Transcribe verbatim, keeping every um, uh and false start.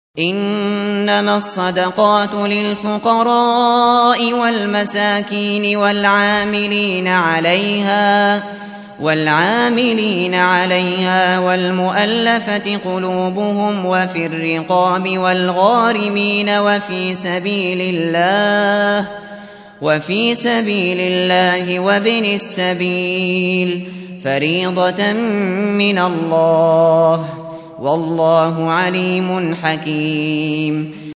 إنما الصدقات للفقراء والمساكين والعاملين عليها والعاملين عليها والمؤلفة قلوبهم وفي الرقاب والغارمين وفي سبيل الله وفي سبيل الله وابن السبيل فريضة من الله والله عليم حكيم.